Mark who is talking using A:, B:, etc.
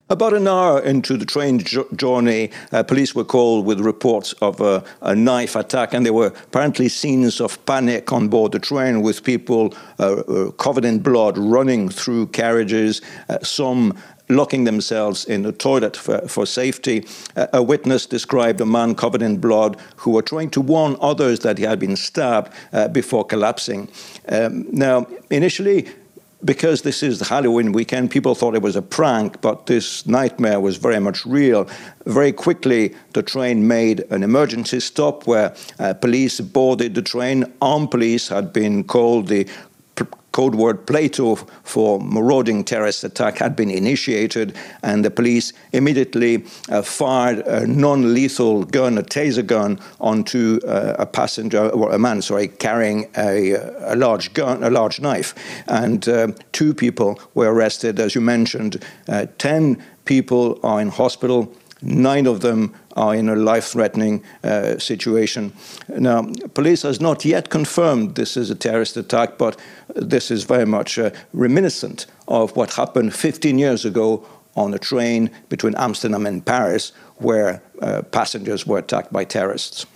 A: About an hour into the train journey, police were called with reports of a knife attack, and there were apparently scenes of panic on board the train, with people covered in blood running through carriages, some locking themselves in the toilet for safety. A witness described a man covered in blood who were trying to warn others that he had been stabbed before collapsing. Now, initially, because this is the Halloween weekend, people thought it was a prank, but this nightmare was very much real. Very quickly, the train made an emergency stop where police boarded the train. Armed police had been called. The code word Plato for marauding terrorist attack had been initiated, and the police immediately fired a non-lethal gun, a taser gun, onto a man carrying a large gun, a large knife. And 2 people were arrested, as you mentioned. 10 people are in hospital. 9 of them are in a life-threatening situation. Now, police has not yet confirmed this is a terrorist attack, but this is very much reminiscent of what happened 15 years ago on a train between Amsterdam and Paris, where passengers were attacked by terrorists.